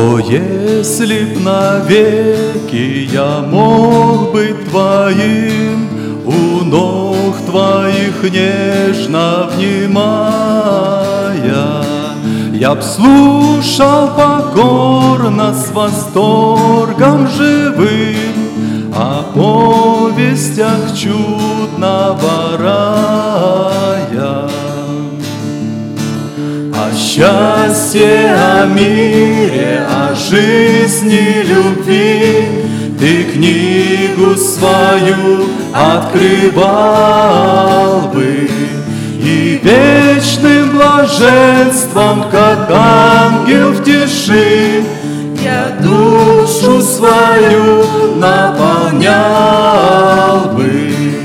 О, если б навеки я мог быть Твоим, у ног Твоих нежно внимая, я б слушал покорно с восторгом живым о повестях чудного рая. О счастье, о мире, о жизни, любви Ты книгу свою открывал бы, и вечным блаженством, как ангел в тиши, я душу свою наполнял бы.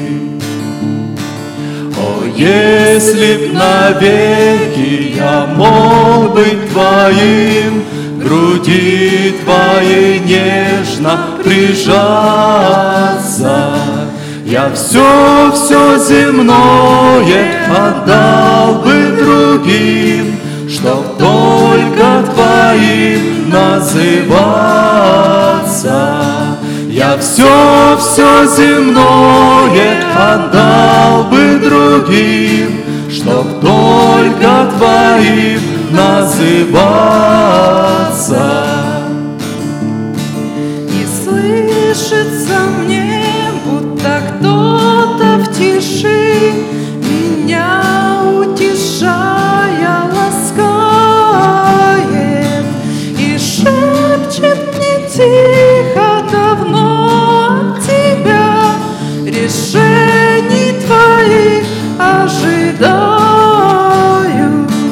Если б навеки я мог быть Твоим, к груди Твоей нежно прижаться, я все земное отдал бы другим, чтоб только Твоим называться. Я все земное отдал бы другим, чтоб только Твоим называться. И слышится мне, будто кто-то в тиши меня утешая ласкает и шепчет мне тихо: давно от Тебя решений Твоих ожидаю.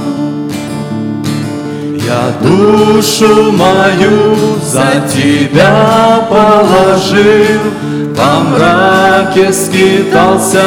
Я душу мою за Тебя положил, во мраке скитался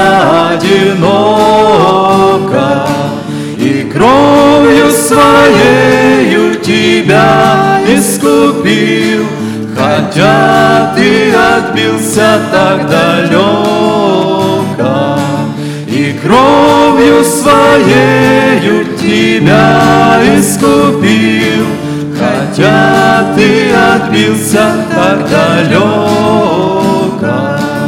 одиноко, и кровью Своею Тебя искупил, хотя Ты отбился так далеко, и кровью Своею Тебя искупил, хотя Ты отбился так далеко.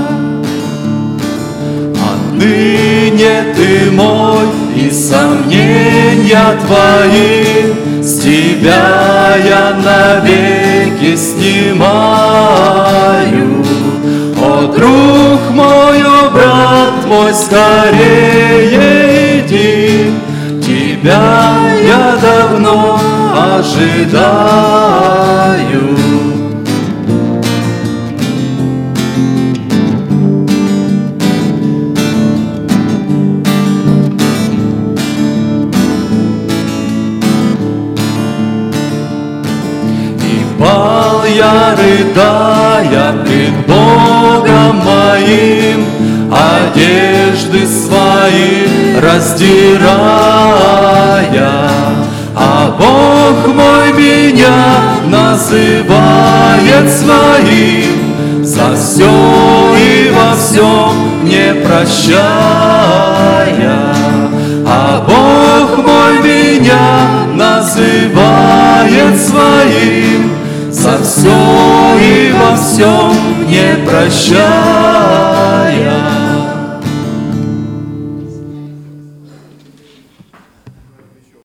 Отныне Ты мой, и сомнения Твои с Тебя я навеки снимаю. О, друг мой, о, брат мой, скорее иди, Тебя я давно ожидаю. Пал я, рыдая пред Богом моим, одежды свои раздирая, а Бог мой меня называет своим, за все и во всем не прощая, а Бог мой меня называет своим, за все и во всем не прощая.